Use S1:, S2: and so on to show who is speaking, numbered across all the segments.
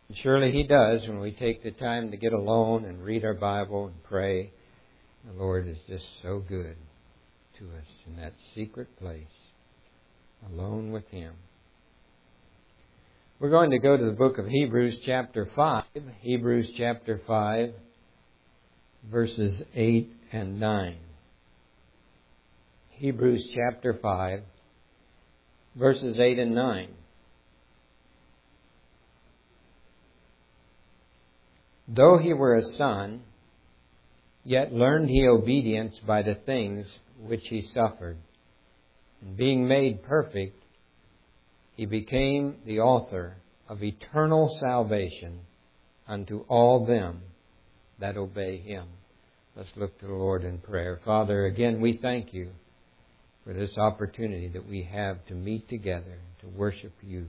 S1: And surely He does when we take the time to get alone and read our Bible and pray. The Lord is just so good to us in that secret place, alone with Him. We're going to go to the book of Hebrews chapter 5. Hebrews chapter 5, verses 8 and 9. Hebrews chapter 5, verses 8 and 9. Though he were a son, yet learned he obedience by the things which he suffered. And being made perfect, he became the author of eternal salvation unto all them that obey Him. Let's look to the Lord in prayer. Father, again, we thank You for this opportunity that we have to meet together, to worship You,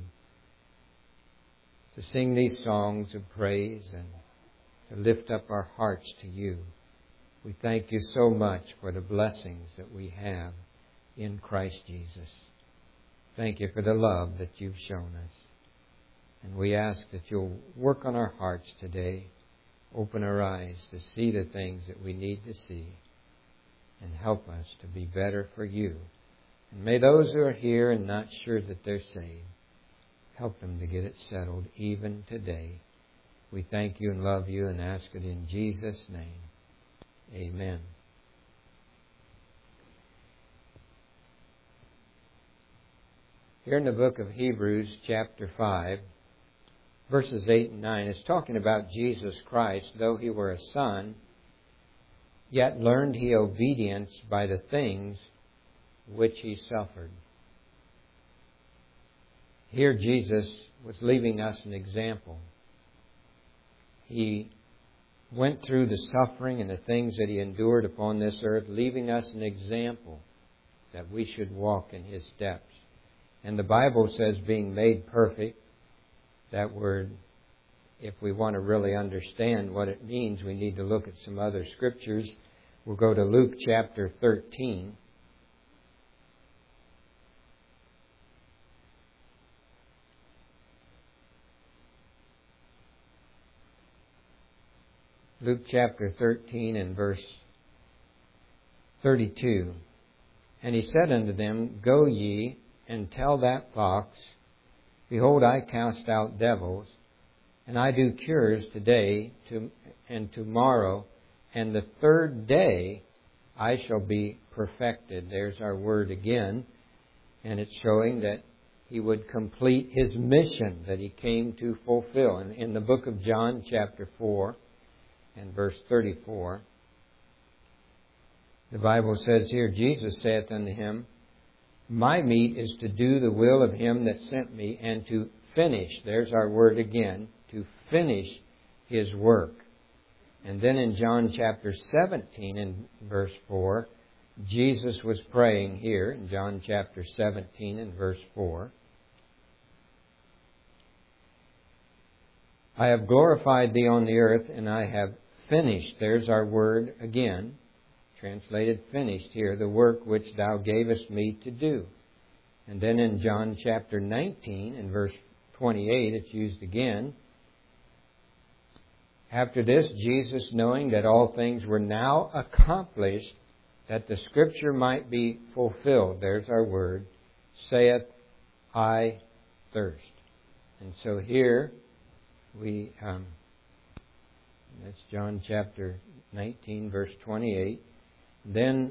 S1: to sing these songs of praise and to lift up our hearts to You. We thank You so much for the blessings that we have in Christ Jesus. Thank You for the love that You've shown us. And we ask that You'll work on our hearts today, open our eyes to see the things that we need to see, and help us to be better for You. And may those who are here and not sure that they're saved, help them to get it settled even today. We thank You and love You and ask it in Jesus' name. Amen. Here in the book of Hebrews chapter 5, verses 8 and 9, it's talking about Jesus Christ. Though He were a son, yet learned He obedience by the things which He suffered. Here Jesus was leaving us an example. He went through the suffering and the things that He endured upon this earth, leaving us an example that we should walk in His steps. And the Bible says being made perfect. That word, if we want to really understand what it means, we need to look at some other scriptures. We'll go to Luke chapter 13. Luke chapter 13 and verse 32. And He said unto them, Go ye and tell that fox, Behold, I cast out devils, and I do cures today and tomorrow, and the third day I shall be perfected. There's our word again, and it's showing that He would complete His mission that He came to fulfill. And in the book of John chapter 4 and verse 34, the Bible says here, Jesus saith unto him, My meat is to do the will of Him that sent me, and to finish, there's our word again, to finish His work. And then in John chapter 17 and verse 4, Jesus was praying here in John chapter 17 and verse 4. I have glorified Thee on the earth, and I have finished, there's our word again, translated finished here, the work which Thou gavest me to do. And then in John chapter 19 and verse 28, it's used again. After this, Jesus, knowing that all things were now accomplished, that the Scripture might be fulfilled, there's our word, saith, I thirst. And so here we, that's John chapter 19, verse 28. Then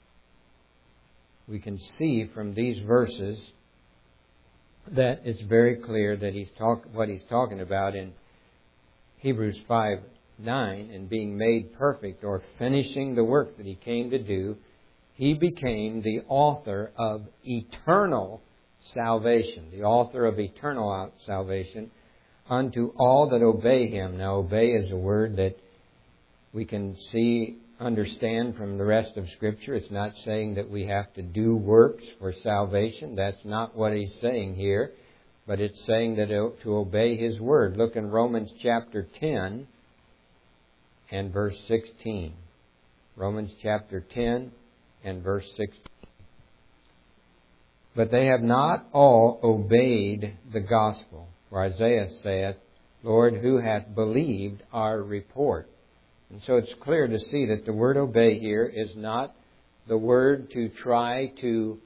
S1: we can see from these verses that it's very clear that what he's talking about in Hebrews 5:9 and being made perfect or finishing the work that He came to do. He became the author of eternal salvation, the author of eternal salvation unto all that obey Him. Now, obey is a word that we can understand from the rest of Scripture. It's not saying that we have to do works for salvation. That's not what he's saying here. But it's saying that to obey His Word. Look in Romans chapter 10 and verse 16. Romans chapter 10 and verse 16. But they have not all obeyed the gospel. For Isaiah saith, Lord, who hath believed our report. And so it's clear to see that the word obey here is not the word to try to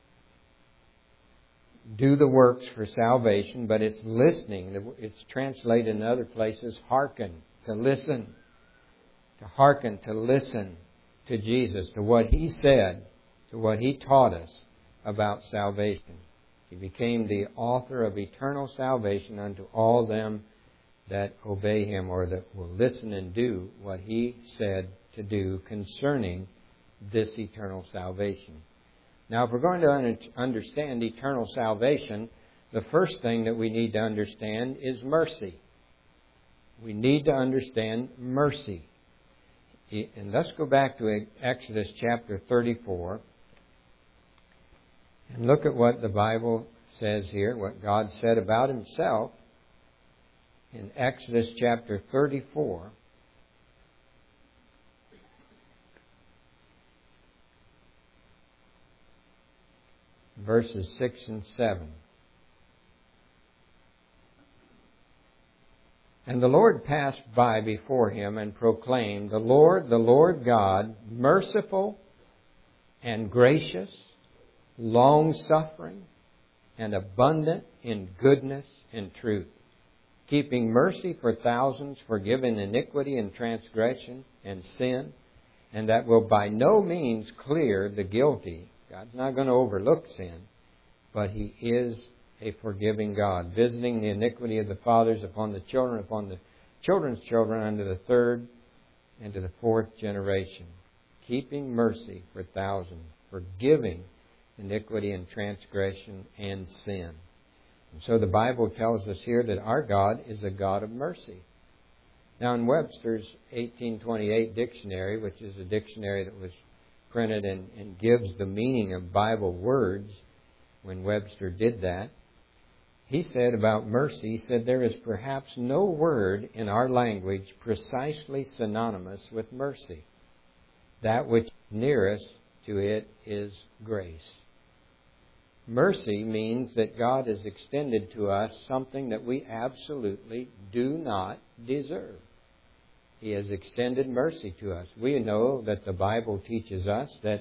S1: do the works for salvation, but it's listening. It's translated in other places, hearken, to listen. To hearken, to listen to Jesus, to what He said, to what He taught us about salvation. He became the author of eternal salvation unto all them that obey Him, or that will listen and do what He said to do concerning this eternal salvation. Now, if we're going to understand eternal salvation, the first thing that we need to understand is mercy. We need to understand mercy. And let's go back to Exodus chapter 34 and look at what the Bible says here, what God said about Himself in Exodus chapter 34. Verses 6 and 7. And the Lord passed by before him and proclaimed, the Lord God, merciful and gracious, long-suffering, and abundant in goodness and truth, keeping mercy for thousands, forgiving iniquity and transgression and sin, and that will by no means clear the guilty. God's not going to overlook sin, but He is a forgiving God, visiting the iniquity of the fathers upon the children's children, unto the third and to the fourth generation, keeping mercy for thousands, forgiving iniquity and transgression and sin. And so the Bible tells us here that our God is a God of mercy. Now, in Webster's 1828 dictionary, which is a dictionary that was printed and gives the meaning of Bible words, when Webster did that, he said about mercy, he said, there is perhaps no word in our language precisely synonymous with mercy. That which is nearest to it is grace. Mercy means that God has extended to us something that we absolutely do not deserve. He has extended mercy to us. We know that the Bible teaches us that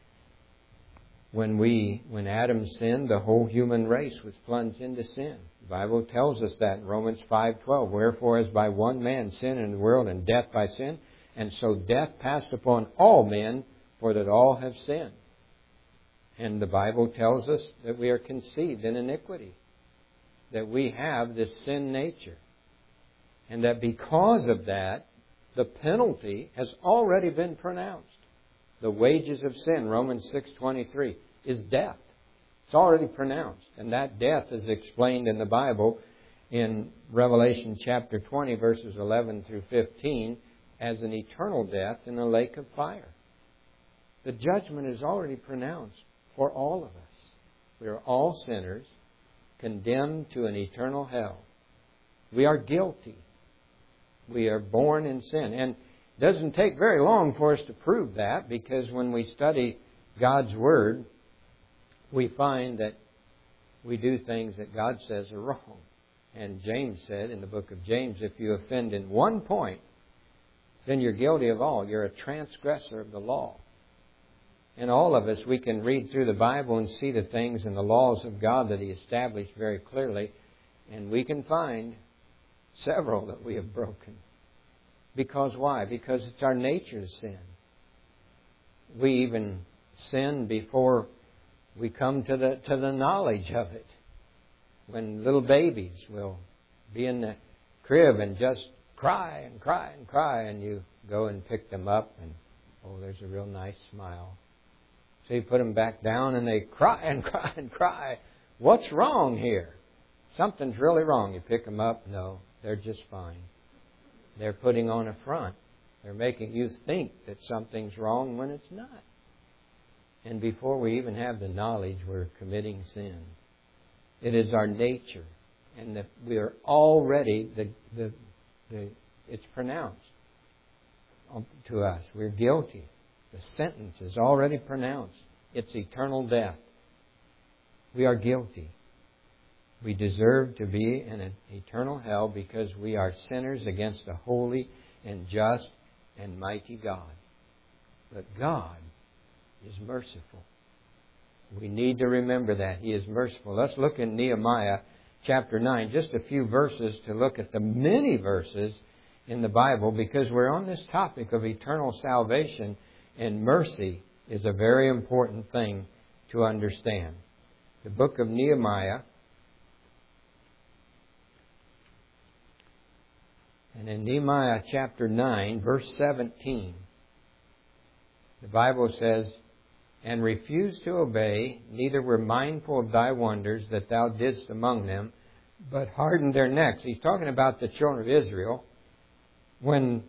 S1: when Adam sinned, the whole human race was plunged into sin. The Bible tells us that in Romans 5:12. Wherefore, as by one man sin in the world, and death by sin, and so death passed upon all men, for that all have sinned. And the Bible tells us that we are conceived in iniquity, that we have this sin nature, and that because of that, the penalty has already been pronounced. The wages of sin, Romans 6:23, is death. It's already pronounced. And that death is explained in the Bible in Revelation chapter 20, verses 11 through 15, as an eternal death in a lake of fire. The judgment is already pronounced for all of us. We are all sinners, condemned to an eternal hell. We are guilty. We are born in sin. And it doesn't take very long for us to prove that, because when we study God's Word, we find that we do things that God says are wrong. And James said in the book of James, if you offend in one point, then you're guilty of all. You're a transgressor of the law. And all of us, we can read through the Bible and see the things and the laws of God that He established very clearly. And we can find several that we have broken. Because why? Because it's our nature to sin. We even sin before we come to the knowledge of it. When little babies will be in the crib and just cry and cry and cry, and you go and pick them up, and oh, there's a real nice smile. So you put them back down and they cry and cry and cry. What's wrong here? Something's really wrong. You pick them up. No, they're just fine. They're putting on a front. They're making you think that something's wrong when it's not. And before we even have the knowledge, we're committing sin. It is our nature. And that we are already, it's pronounced to us. We're guilty. The sentence is already pronounced. It's eternal death. We are guilty. We deserve to be in an eternal hell because we are sinners against a holy and just and mighty God. But God is merciful. We need to remember that. He is merciful. Let's look in Nehemiah chapter 9, just a few verses to look at the many verses in the Bible, because we're on this topic of eternal salvation, and mercy is a very important thing to understand. The book of Nehemiah, and in Nehemiah chapter 9, verse 17, the Bible says, "And refused to obey, neither were mindful of thy wonders that thou didst among them, but hardened their necks." He's talking about the children of Israel when,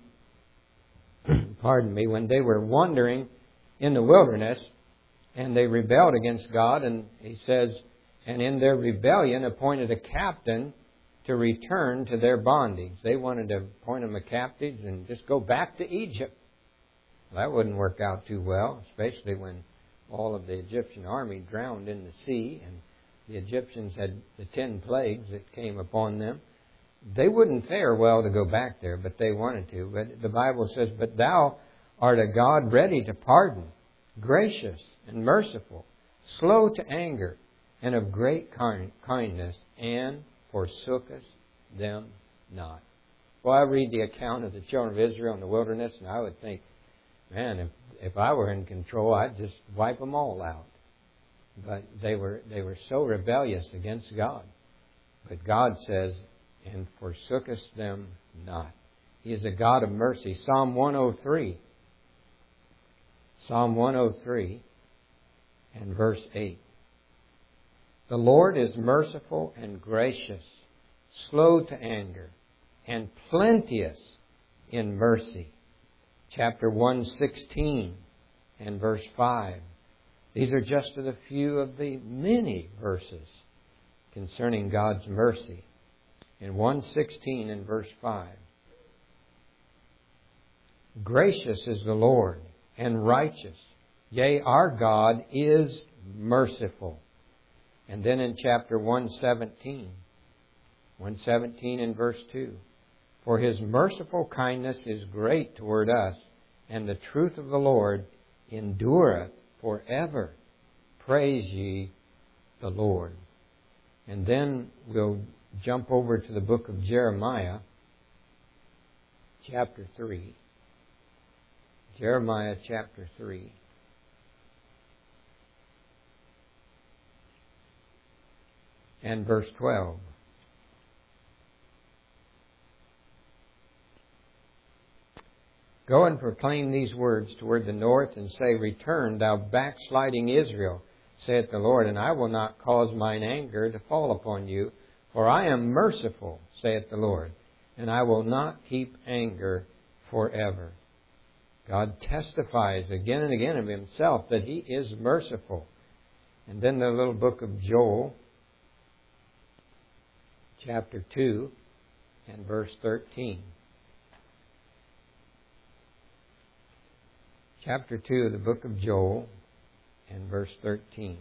S1: when they were wandering in the wilderness and they rebelled against God. And he says, "And in their rebellion appointed a captain to return to their bondage." They wanted to appoint them a captive and just go back to Egypt. Well, that wouldn't work out too well, especially when all of the Egyptian army drowned in the sea and the Egyptians had the 10 plagues that came upon them. They wouldn't fare well to go back there, but they wanted to. But the Bible says, "But thou art a God ready to pardon, gracious and merciful, slow to anger, and of great kindness, and forsookest them not." Well, I read the account of the children of Israel in the wilderness, and I would think, man, if I were in control, I'd just wipe them all out. But they were so rebellious against God. But God says, "And forsookest them not." He is a God of mercy. Psalm 103. Psalm 103 and verse 8. "The Lord is merciful and gracious, slow to anger, and plenteous in mercy." Chapter 116 and verse 5. These are just a few of the many verses concerning God's mercy. In 116 and verse 5. "Gracious is the Lord and righteous. Yea, our God is merciful." And then in chapter 117 and verse 2. "For His merciful kindness is great toward us, and the truth of the Lord endureth forever. Praise ye the Lord." And then we'll jump over to the book of Jeremiah, chapter 3. Jeremiah chapter 3. And verse 12. "Go and proclaim these words toward the north, and say, Return, thou backsliding Israel, saith the Lord, and I will not cause mine anger to fall upon you, for I am merciful, saith the Lord, and I will not keep anger forever." God testifies again and again of Himself that He is merciful. And then the little book of Joel, chapter 2 and verse 13. Chapter 2 of the book of Joel and verse 13.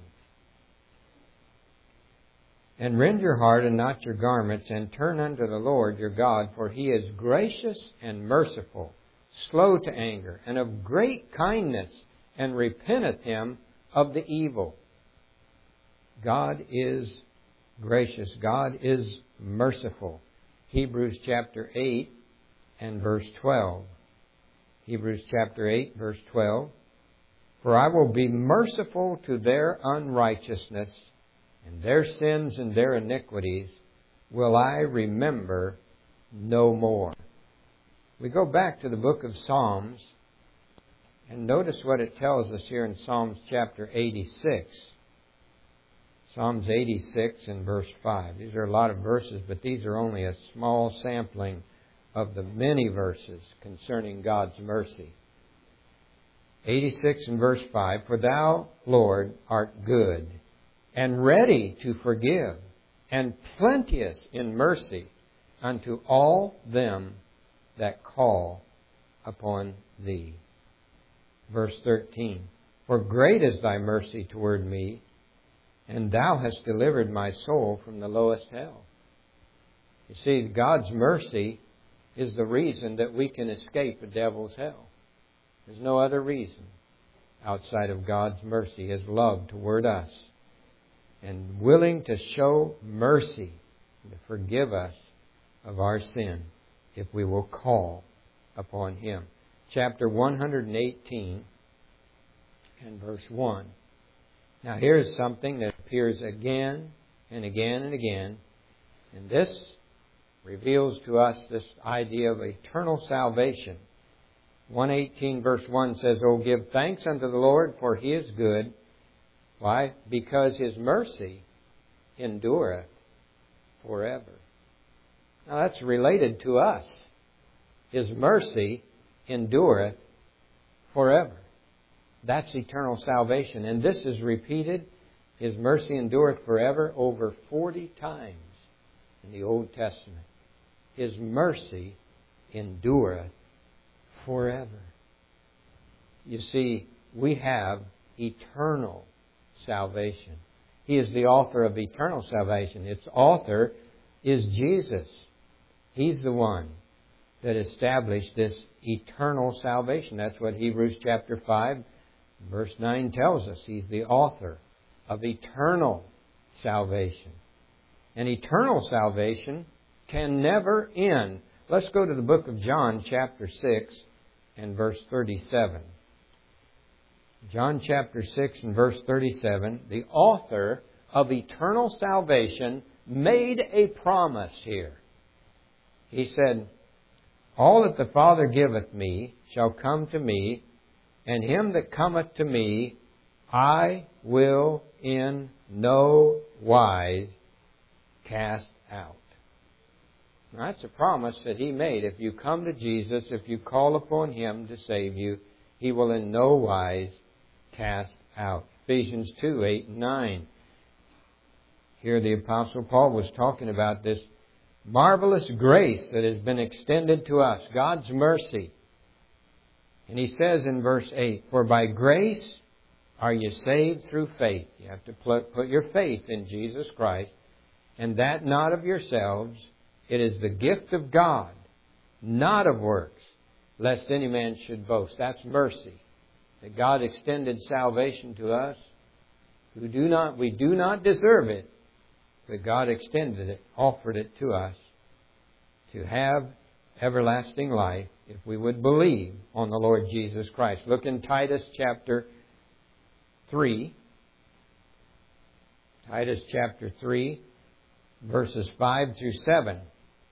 S1: "And rend your heart and not your garments, and turn unto the Lord your God, for He is gracious and merciful, slow to anger, and of great kindness, and repenteth Him of the evil." God is gracious. God is merciful. Hebrews chapter 8 and verse 12. Hebrews chapter 8, verse 12. "For I will be merciful to their unrighteousness, and their sins and their iniquities will I remember no more." We go back to the book of Psalms, and notice what it tells us here in Psalms chapter 86. Psalms 86 and verse 5. These are a lot of verses, but these are only a small sampling of the many verses concerning God's mercy. 86 and verse 5. "For thou, Lord, art good, and ready to forgive, and plenteous in mercy unto all them that call upon thee." Verse 13. "For great is thy mercy toward me, and Thou hast delivered my soul from the lowest hell. You see, God's mercy is the reason that we can escape the devil's hell. There's no other reason outside of God's mercy, His love toward us, and willing to show mercy and to forgive us of our sin if we will call upon Him. Chapter 118 and verse 1. Now here's something that appears again and again and again, and this reveals to us this idea of eternal salvation. 118 verse 1 says, "Oh, give thanks unto the Lord, for He is good." Why? Because His mercy endureth forever. Now that's related to us. His mercy endureth forever. That's eternal salvation. And this is repeated, His mercy endureth forever, over 40 times in the Old Testament. His mercy endureth forever. You see, we have eternal salvation. He is the author of eternal salvation. Its author is Jesus. He's the one that established this eternal salvation. That's what Hebrews chapter 5, verse 9 tells us. He's the author of eternal salvation. And eternal salvation can never end. Let's go to the book of John chapter 6 and verse 37. John chapter 6 and verse 37, the author of eternal salvation made a promise here. He said, "All that the Father giveth me shall come to me, and him that cometh to me I will in no wise cast out." Now, that's a promise that He made. If you come to Jesus, if you call upon Him to save you, He will in no wise cast out. Ephesians 2, 8 and 9. Here the Apostle Paul was talking about this marvelous grace that has been extended to us, God's mercy. And he says in verse 8, "For by grace are you saved through faith." You have to put your faith in Jesus Christ. "And that not of yourselves, it is the gift of God, not of works, lest any man should boast." That's mercy. That God extended salvation to us. We do not deserve it, but God extended it, offered it to us to have everlasting life if we would believe on the Lord Jesus Christ. Look in Titus chapter 3. Titus chapter 3, verses 5 through 7.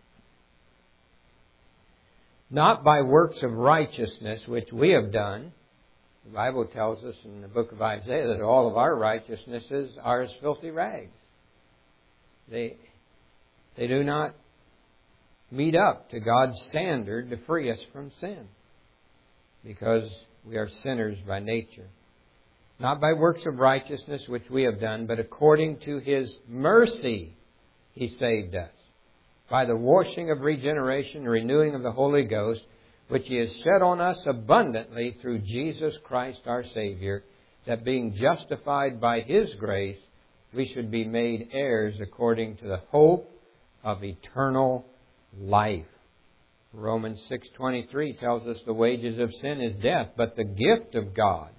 S1: "Not by works of righteousness which we have done." The Bible tells us in the book of Isaiah that all of our righteousnesses are as filthy rags. They do not meet up to God's standard to free us from sin, because we are sinners by nature. "Not by works of righteousness which we have done, but according to His mercy He saved us, by the washing of regeneration and renewing of the Holy Ghost, which He has shed on us abundantly through Jesus Christ our Savior, that being justified by His grace, we should be made heirs according to the hope of eternal life." Romans 6:23 tells us the wages of sin is death, but the gift of God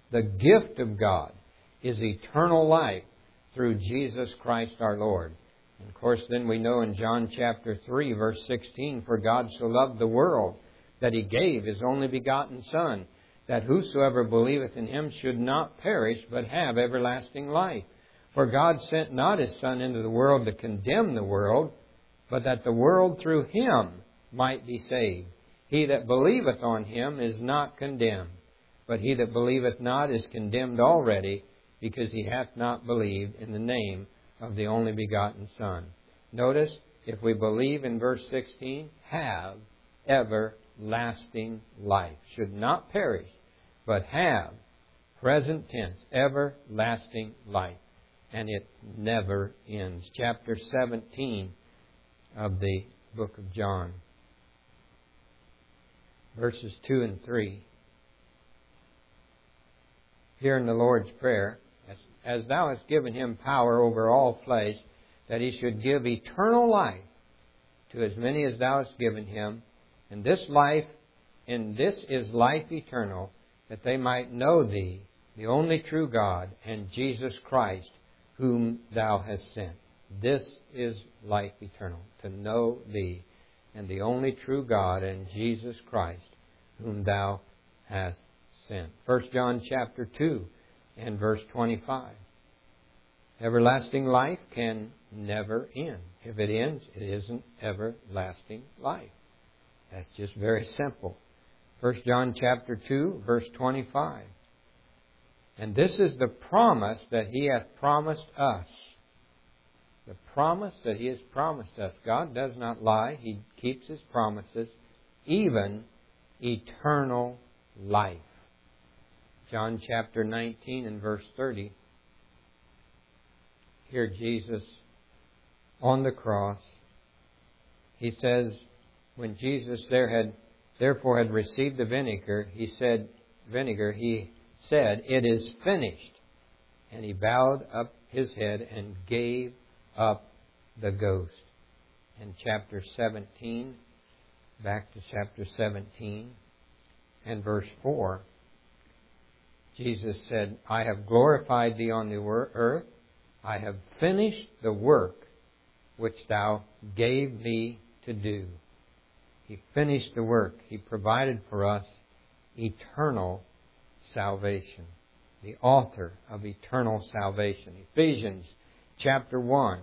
S1: is eternal life through Jesus Christ our Lord. And of course, then we know in John chapter 3, verse 16, "For God so loved the world that He gave His only begotten Son, that whosoever believeth in Him should not perish, but have everlasting life. For God sent not His Son into the world to condemn the world, but that the world through Him might be saved. He that believeth on Him is not condemned, but he that believeth not is condemned already, because he hath not believed in the name of the only begotten Son." Notice, if we believe in verse 16, have everlasting life. Should not perish, but have, present tense, everlasting life. And it never ends. Chapter 17 of the book of John, verses 2 and 3. Here in the Lord's Prayer, as thou hast given him power over all flesh, that he should give eternal life to as many as thou hast given him. And this is life eternal, that they might know thee, the only true God, and Jesus Christ, whom thou hast sent. This is life eternal, to know thee, and the only true God, and Jesus Christ, whom thou hast sent. 1 John chapter 2 and verse 25. Everlasting life can never end. If it ends, it isn't everlasting life. That's just very simple. 1 John chapter 2, verse 25. And this is the promise that He hath promised us. The promise that He has promised us. God does not lie. He keeps His promises, even eternal life. John chapter 19 and verse 30. Here Jesus on the cross, He says, when Jesus therefore had received the vinegar, He said, it is finished. And He bowed up His head and gave up the ghost. In chapter 17, back to chapter 17 and verse 4, Jesus said, I have glorified Thee on the earth. I have finished the work which Thou gave Me to do. He finished the work. He provided for us eternal salvation. The author of eternal salvation. Ephesians chapter 1.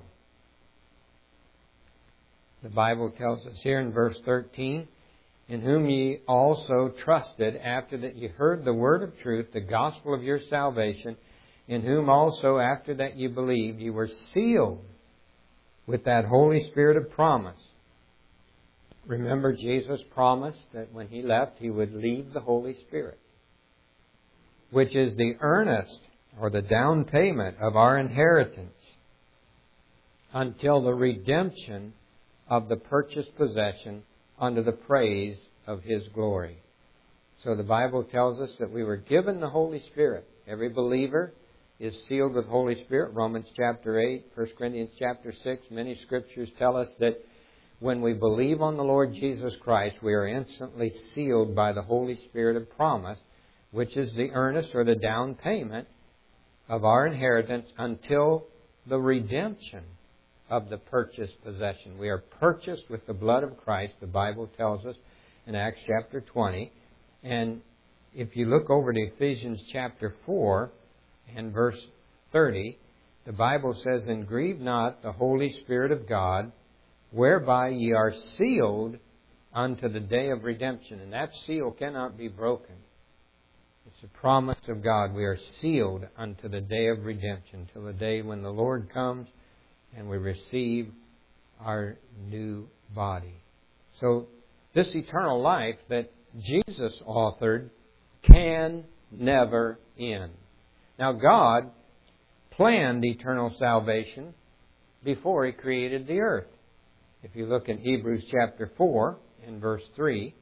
S1: The Bible tells us here in verse 13, in whom ye also trusted after that ye heard the word of truth, the gospel of your salvation, in whom also after that ye believed, ye were sealed with that Holy Spirit of promise. Remember, Jesus promised that when He left, He would leave the Holy Spirit, which is the earnest or the down payment of our inheritance until the redemption of the purchased possession unto the praise of His glory. So the Bible tells us that we were given the Holy Spirit. Every believer is sealed with Holy Spirit. Romans chapter 8, 1 Corinthians chapter 6. Many scriptures tell us that when we believe on the Lord Jesus Christ, we are instantly sealed by the Holy Spirit of promise, which is the earnest or the down payment of our inheritance until the redemption of the purchased possession. We are purchased with the blood of Christ, the Bible tells us in Acts chapter 20. And if you look over to Ephesians chapter 4 and verse 30, the Bible says, and grieve not the Holy Spirit of God, whereby ye are sealed unto the day of redemption. And that seal cannot be broken. It's a promise of God. We are sealed unto the day of redemption, till the day when the Lord comes and we receive our new body. So this eternal life that Jesus authored can never end. Now God planned eternal salvation before He created the earth. If you look in Hebrews chapter 4 and verse 3,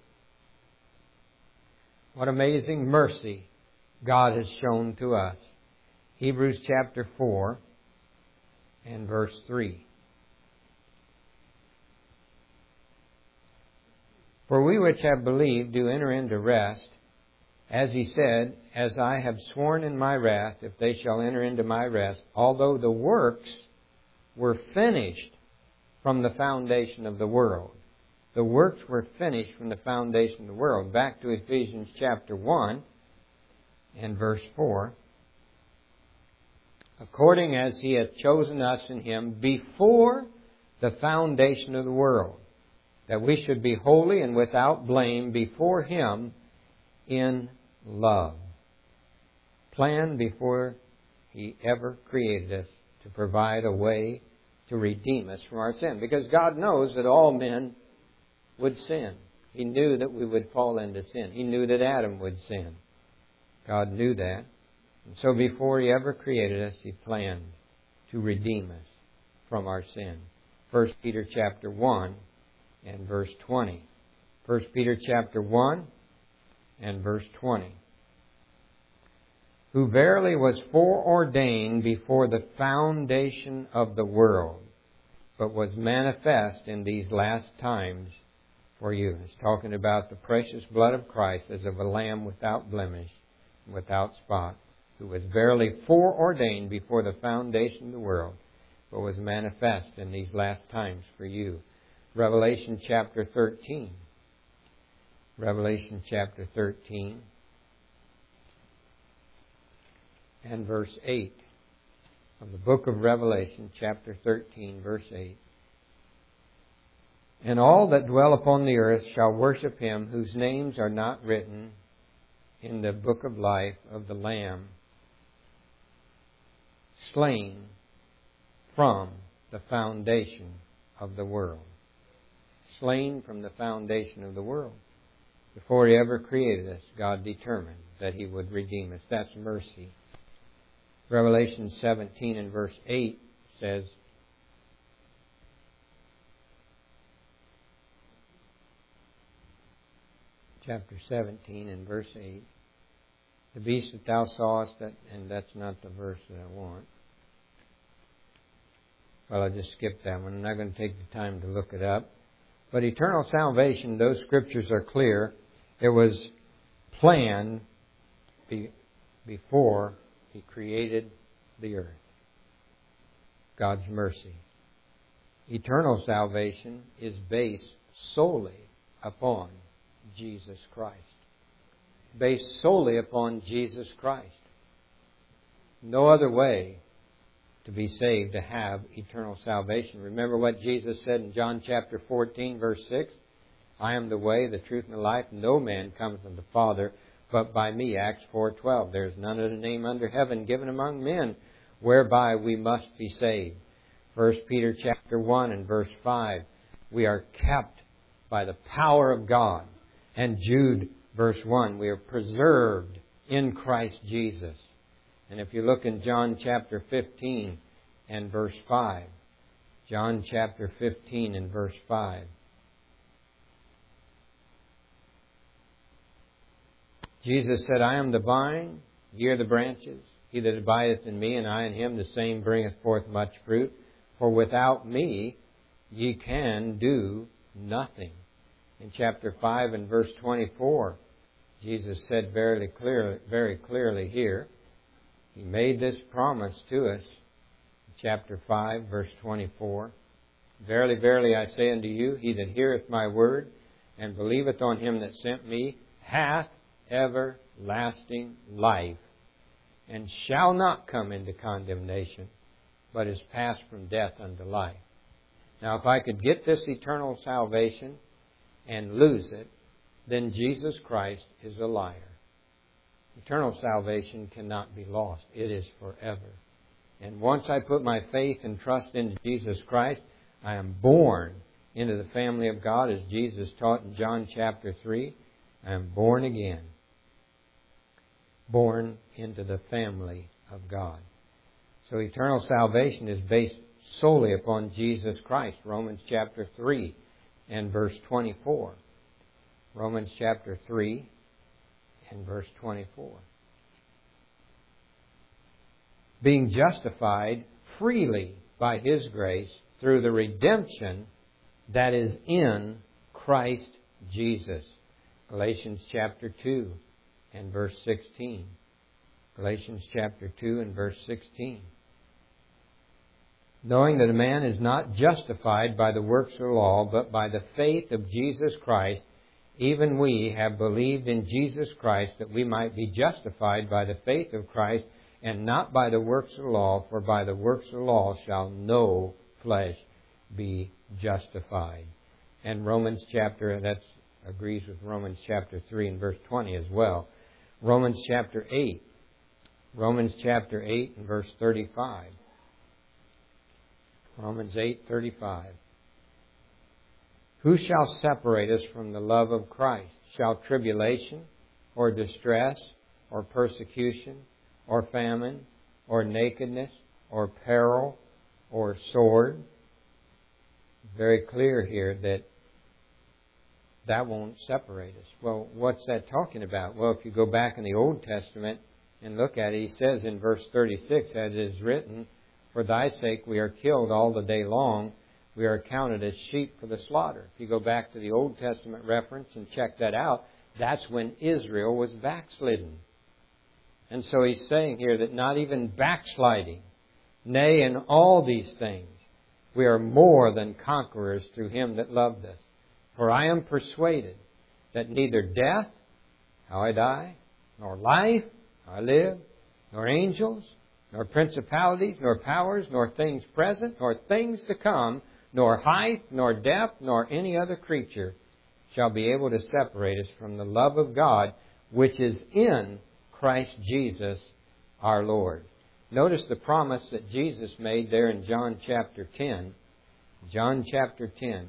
S1: what amazing mercy God has shown to us. Hebrews chapter 4 and verse 3. For we which have believed do enter into rest, as He said, as I have sworn in my wrath, if they shall enter into my rest, although the works were finished from the foundation of the world. The works were finished from the foundation of the world. Back to Ephesians chapter 1 and verse 4. According as He hath chosen us in Him before the foundation of the world, that we should be holy and without blame before Him in love. Planned before He ever created us to provide a way to redeem us from our sin. Because God knows that all men would sin. He knew that we would fall into sin. He knew that Adam would sin. God knew that. And so before He ever created us, He planned to redeem us from our sin. 1 Peter chapter 1 and verse 20. 1 Peter chapter 1 and verse 20. who verily was foreordained before the foundation of the world, but was manifest in these last times for you. It's talking about the precious blood of Christ as of a lamb without blemish, without spot, who was verily foreordained before the foundation of the world, but was manifest in these last times for you. Revelation chapter 13. Revelation chapter 13 and verse 8. From the book of Revelation, chapter 13, verse 8. And all that dwell upon the earth shall worship Him whose names are not written in the book of life of the Lamb, slain from the foundation of the world. Slain from the foundation of the world. Before He ever created us, God determined that He would redeem us. That's mercy. Revelation 17 and verse 8 says, chapter 17 and verse 8, the beast that thou sawest, and that's not the verse that I want. Well, I'll just skip that one. I'm not going to take the time to look it up. But eternal salvation, those scriptures are clear. It was planned before He created the earth. God's mercy. Eternal salvation is based solely upon Jesus Christ. Based solely upon Jesus Christ. No other way to be saved, to have eternal salvation. Remember what Jesus said in John chapter 14, verse 6? I am the way, the truth, and the life. No man cometh unto the Father but by me. Acts 4:12. There is none other name under heaven given among men whereby we must be saved. 1 Peter chapter 1 and verse 5. We are kept by the power of God. And Jude verse 1. We are preserved in Christ Jesus. And if you look in John chapter 15 and verse 5. John chapter 15 and verse 5. Jesus said, I am the vine, ye are the branches. He that abideth in me, and I in him, the same bringeth forth much fruit. For without me ye can do nothing. In chapter 5 and verse 24, Jesus said very clearly here, He made this promise to us. Chapter 5, verse 24. Verily, verily, I say unto you, he that heareth my word, and believeth on him that sent me, hath everlasting life, and shall not come into condemnation, but is passed from death unto life. Now, if I could get this eternal salvation and lose it, then Jesus Christ is a liar. Eternal salvation cannot be lost. It is forever. And once I put my faith and trust into Jesus Christ, I am born into the family of God, as Jesus taught in John chapter 3. I am born again. Born into the family of God. So eternal salvation is based solely upon Jesus Christ. Romans chapter 3 and verse 24. Romans chapter 3 and verse 24. Being justified freely by His grace through the redemption that is in Christ Jesus. Galatians chapter 2 and verse 16. Galatians chapter 2 and verse 16. Knowing that a man is not justified by the works of the law, but by the faith of Jesus Christ, even we have believed in Jesus Christ, that we might be justified by the faith of Christ, and not by the works of the law, for by the works of the law shall no flesh be justified. And Romans chapter, that agrees with Romans chapter 3 and verse 20 as well. Romans chapter 8. Romans chapter 8 and verse 35. Romans 8:35. Who shall separate us from the love of Christ? Shall tribulation, or distress, or persecution, or famine, or nakedness, or peril, or sword? Very clear here that won't separate us. Well, what's that talking about? Well, if you go back in the Old Testament, And look at it. He says in verse 36, as it is written, for thy sake we are killed all the day long. We are counted as sheep for the slaughter. If you go back to the Old Testament reference and check that out, that's when Israel was backslidden. And so he's saying here that not even backsliding, nay, in all these things, we are more than conquerors through Him that loved us. For I am persuaded that neither death, how I die, nor life, how I live, nor angels, nor principalities, nor powers, nor things present, nor things to come, nor height, nor depth, nor any other creature shall be able to separate us from the love of God, which is in Christ Jesus our Lord. Notice the promise that Jesus made there in John chapter 10. John chapter 10.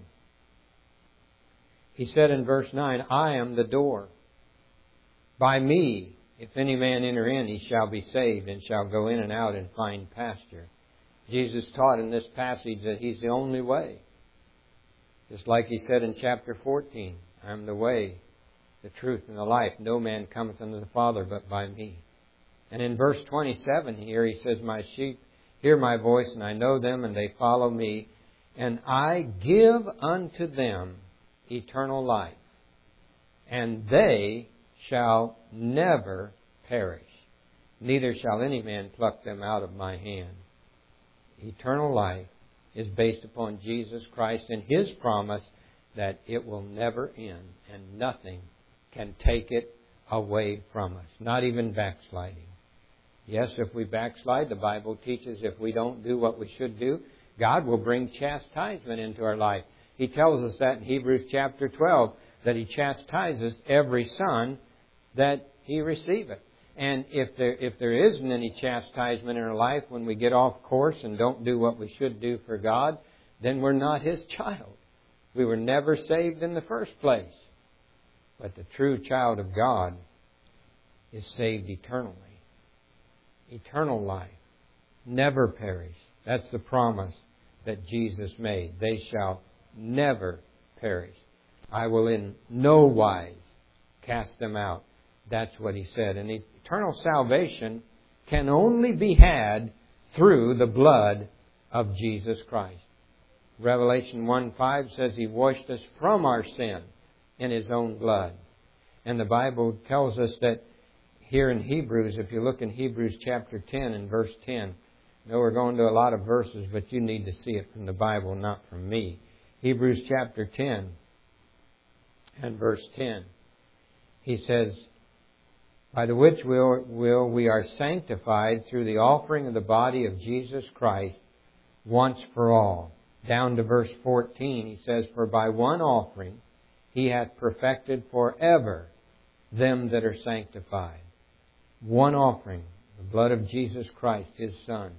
S1: He said in verse 9, I am the door. By me, if any man enter in, he shall be saved, and shall go in and out and find pasture. Jesus taught in this passage that He's the only way. Just like He said in chapter 14, I am the way, the truth, and the life. No man cometh unto the Father but by me. And in verse 27 here, He says, my sheep hear my voice, and I know them, and they follow me. And I give unto them eternal life, and they shall never perish. Neither shall any man pluck them out of my hand. Eternal life is based upon Jesus Christ and His promise that it will never end, and nothing can take it away from us, not even backsliding. Yes, if we backslide, the Bible teaches if we don't do what we should do, God will bring chastisement into our life. He tells us that in Hebrews chapter 12, that He chastises every son that He receiveth. And if there isn't any chastisement in our life when we get off course and don't do what we should do for God, then we're not His child. We were never saved in the first place. But the true child of God is saved eternally. Eternal life. Never perish. That's the promise that Jesus made. They shall never perish. I will in no wise cast them out. That's what He said. And eternal salvation can only be had through the blood of Jesus Christ. Revelation 1:5 says He washed us from our sin in His own blood. And the Bible tells us that here in Hebrews, if you look in Hebrews chapter 10 and verse 10, I know we're going to a lot of verses, but you need to see it from the Bible, not from me. Hebrews chapter 10 and verse 10. He says, by the which will we are sanctified through the offering of the body of Jesus Christ once for all. Down to verse 14, he says, for by one offering He hath perfected forever them that are sanctified. One offering, the blood of Jesus Christ, His Son.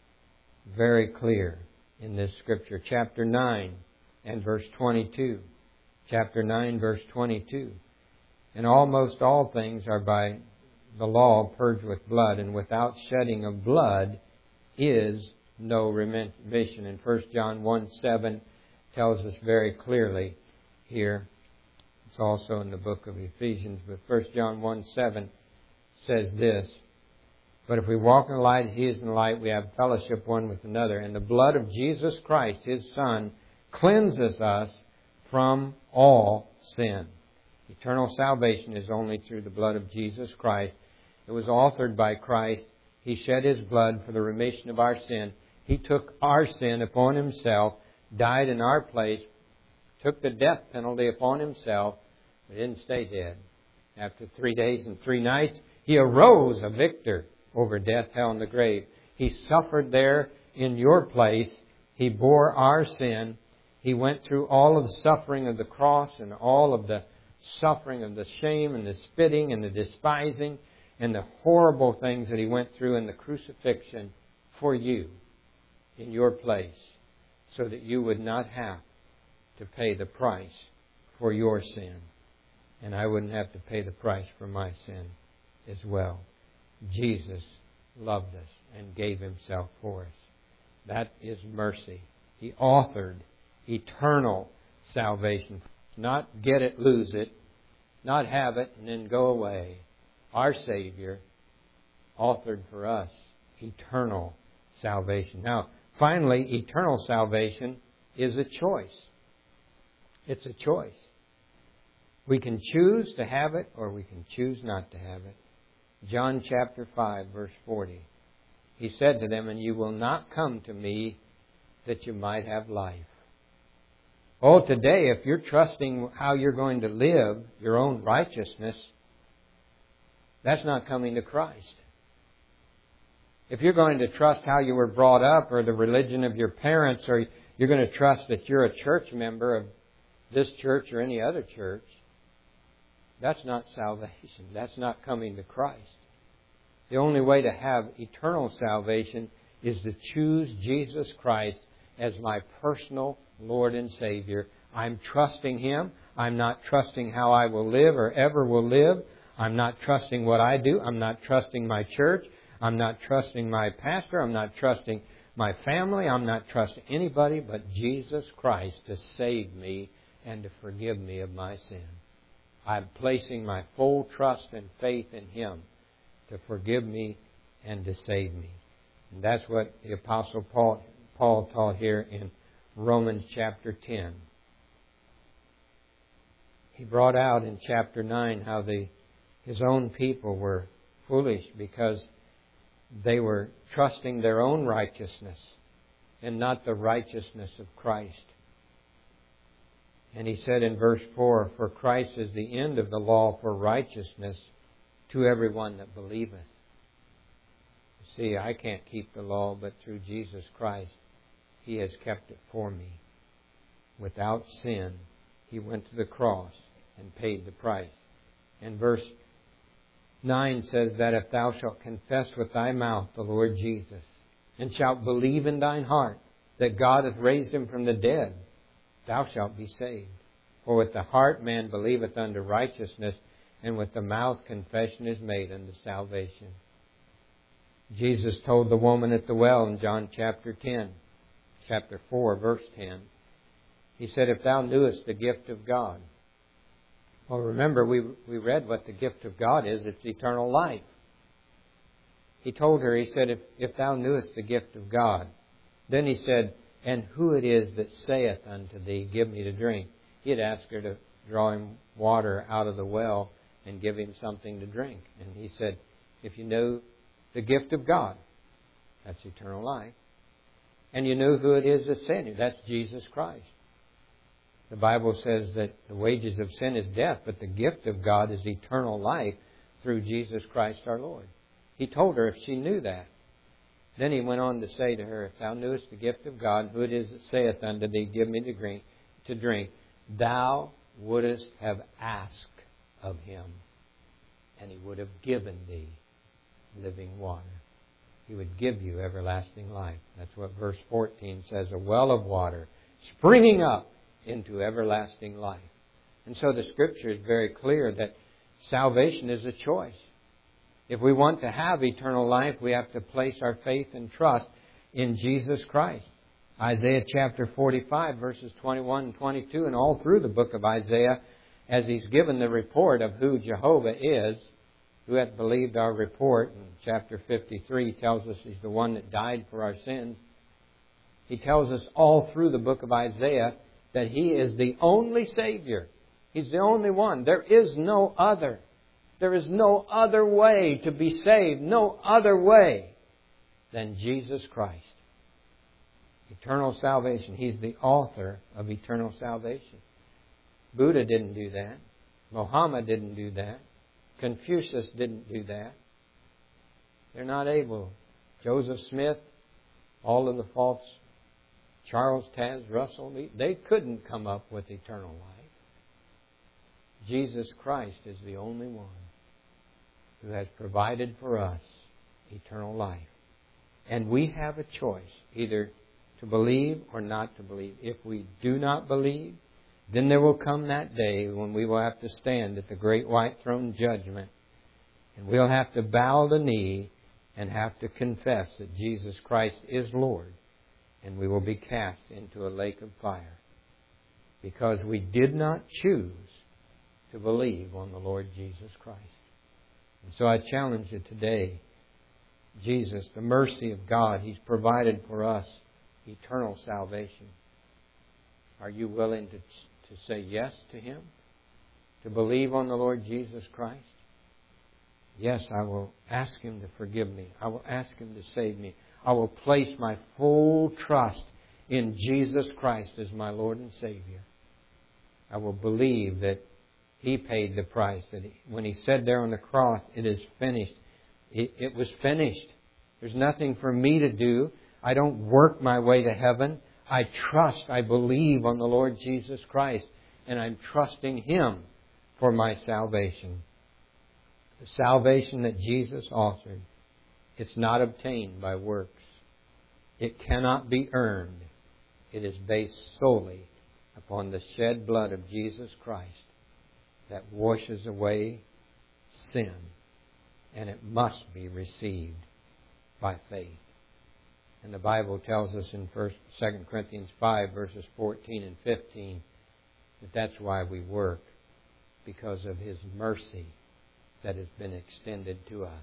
S1: Very clear in this Scripture. Chapter 9 and verse 22. Chapter 9, verse 22. And almost all things are by the law purged with blood, and without shedding of blood is no remission. And 1 John 1:7 tells us very clearly here. It's also in the book of Ephesians, but 1 John 1:7 says this, but if we walk in the light as He is in the light, we have fellowship one with another. And the blood of Jesus Christ, His Son, cleanses us from all sin. Eternal salvation is only through the blood of Jesus Christ. It was authored by Christ. He shed His blood for the remission of our sin. He took our sin upon Himself, died in our place, took the death penalty upon Himself, but didn't stay dead. After 3 days and 3 nights, He arose a victor over death, hell, and the grave. He suffered there in your place. He bore our sin. He went through all of the suffering of the cross and all of the suffering of the shame and the spitting and the despising and the horrible things that He went through in the crucifixion for you in your place, so that you would not have to pay the price for your sin. And I wouldn't have to pay the price for my sin as well. Jesus loved us and gave Himself for us. That is mercy. He authored eternal salvation. Not get it, lose it. Not have it and then go away. Our Savior authored for us eternal salvation. Now, finally, eternal salvation is a choice. It's a choice. We can choose to have it or we can choose not to have it. John chapter 5, verse 40. He said to them, "And you will not come to me that you might have life." Oh, today, if you're trusting how you're going to live, your own righteousness, that's not coming to Christ. If you're going to trust how you were brought up or the religion of your parents, or you're going to trust that you're a church member of this church or any other church, that's not salvation. That's not coming to Christ. The only way to have eternal salvation is to choose Jesus Christ as my personal Lord and Savior. I'm trusting Him. I'm not trusting how I will live or ever will live. I'm not trusting what I do. I'm not trusting my church. I'm not trusting my pastor. I'm not trusting my family. I'm not trusting anybody but Jesus Christ to save me and to forgive me of my sin. I'm placing my full trust and faith in Him to forgive me and to save me. And that's what the Apostle Paul taught here in Romans chapter 10. He brought out in chapter 9 how his own people were foolish because they were trusting their own righteousness and not the righteousness of Christ. And he said in verse 4, "For Christ is the end of the law for righteousness to everyone that believeth." You see, I can't keep the law, but through Jesus Christ, He has kept it for me. Without sin, He went to the cross and paid the price. And verse 9 says that if thou shalt confess with thy mouth the Lord Jesus, and shalt believe in thine heart that God hath raised Him from the dead, thou shalt be saved. For with the heart man believeth unto righteousness, and with the mouth confession is made unto salvation. Jesus told the woman at the well in John chapter 4, verse 10, He said, "If thou knewest the gift of God." Well, remember, we read what the gift of God is. It's eternal life. He told her, He said, if thou knewest the gift of God. Then He said, "And who it is that saith unto thee, Give me to drink." He had asked her to draw him water out of the well and give him something to drink. And He said, if you know the gift of God, that's eternal life. And you know who it is that sent you. That's Jesus Christ. The Bible says that the wages of sin is death, but the gift of God is eternal life through Jesus Christ our Lord. He told her if she knew that. Then He went on to say to her, "If thou knewest the gift of God, who it is that saith unto thee, Give me to drink, thou wouldest have asked of Him, and He would have given thee living water." He would give you everlasting life. That's what verse 14 says, "A well of water springing up into everlasting life." And so the Scripture is very clear that salvation is a choice. If we want to have eternal life, we have to place our faith and trust in Jesus Christ. Isaiah chapter 45, verses 21 and 22, and all through the book of Isaiah, as he's given the report of who Jehovah is, who hath believed our report. In chapter 53 tells us He's the one that died for our sins. He tells us all through the book of Isaiah that He is the only Savior. He's the only one. There is no other. There is no other way to be saved, no other way than Jesus Christ. Eternal salvation. He's the author of eternal salvation. Buddha didn't do that. Muhammad didn't do that. Confucius didn't do that. They're not able. Joseph Smith, all of the false Charles Taze Russell, they couldn't come up with eternal life. Jesus Christ is the only one who has provided for us eternal life. And we have a choice, either to believe or not to believe. If we do not believe, then there will come that day when we will have to stand at the great white throne judgment. And we'll have to bow the knee and have to confess that Jesus Christ is Lord. And we will be cast into a lake of fire. Because we did not choose to believe on the Lord Jesus Christ. And so I challenge you today Jesus, the mercy of God, He's provided for us eternal salvation. Are you willing to say yes to Him? To believe on the Lord Jesus Christ? Yes, I will ask Him to forgive me. I will ask Him to save me. I will place my full trust in Jesus Christ as my Lord and Savior. I will believe that He paid the price. That when He said there on the cross, it is finished. It was finished. There's nothing for me to do. I don't work my way to heaven. I trust, I believe on the Lord Jesus Christ. And I'm trusting Him for my salvation. The salvation that Jesus offered, it's not obtained by works. It cannot be earned. It is based solely upon the shed blood of Jesus Christ that washes away sin. And it must be received by faith. And the Bible tells us in 2 Corinthians 5, verses 14 and 15, that that's why we work, because of His mercy that has been extended to us.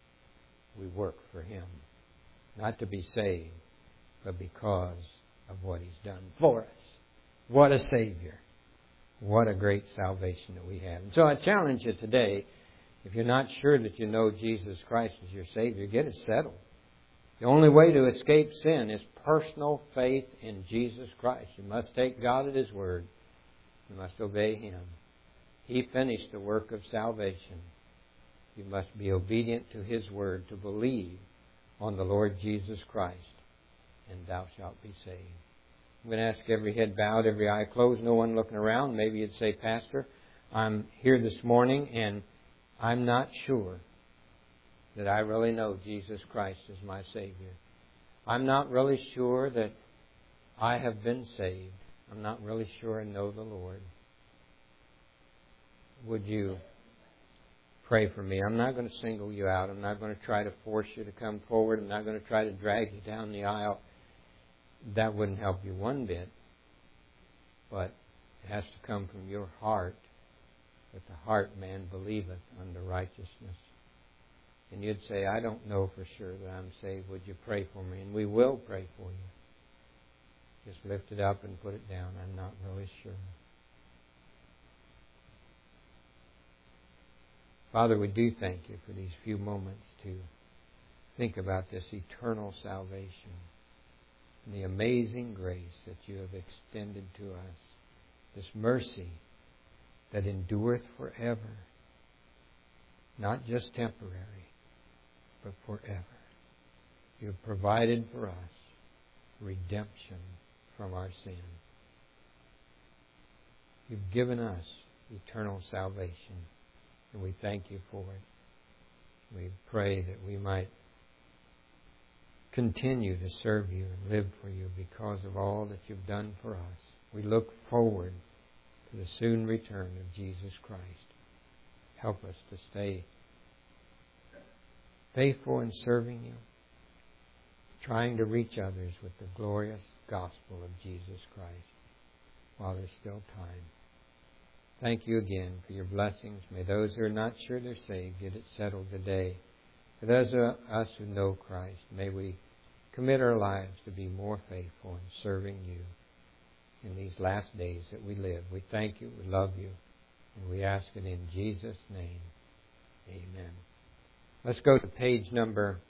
S1: We work for Him, not to be saved, but because of what He's done for us. What a Savior. What a great salvation that we have. And so I challenge you today, if you're not sure that you know Jesus Christ as your Savior, get it settled. The only way to escape sin is personal faith in Jesus Christ. You must take God at His word. You must obey Him. He finished the work of salvation. You must be obedient to His word, to believe on the Lord Jesus Christ, and thou shalt be saved. I'm going to ask every head bowed, every eye closed, no one looking around. Maybe you'd say, Pastor, I'm here this morning and I'm not sure that I really know Jesus Christ as my Savior. I'm not really sure that I have been saved. I'm not really sure I know the Lord. Would you pray for me? I'm not going to single you out. I'm not going to try to force you to come forward. I'm not going to try to drag you down the aisle. That wouldn't help you one bit. But it has to come from your heart. With the heart man believeth unto righteousness. And you'd say, I don't know for sure that I'm saved. Would you pray for me? And we will pray for you. Just lift it up and put it down. I'm not really sure. Father, we do thank You for these few moments to think about this eternal salvation and the amazing grace that You have extended to us. This mercy that endureth forever. Not just temporary, but forever. You have provided for us redemption from our sin. You've given us eternal salvation, and we thank You for it. We pray that we might continue to serve You and live for You because of all that You've done for us. We look forward to the soon return of Jesus Christ. Help us to stay faithful in serving You, trying to reach others with the glorious gospel of Jesus Christ while there's still time. Thank You again for Your blessings. May those who are not sure they're saved get it settled today. For those of us who know Christ, may we commit our lives to be more faithful in serving You in these last days that we live. We thank You, we love You, and we ask it in Jesus' name. Amen. Let's go to page number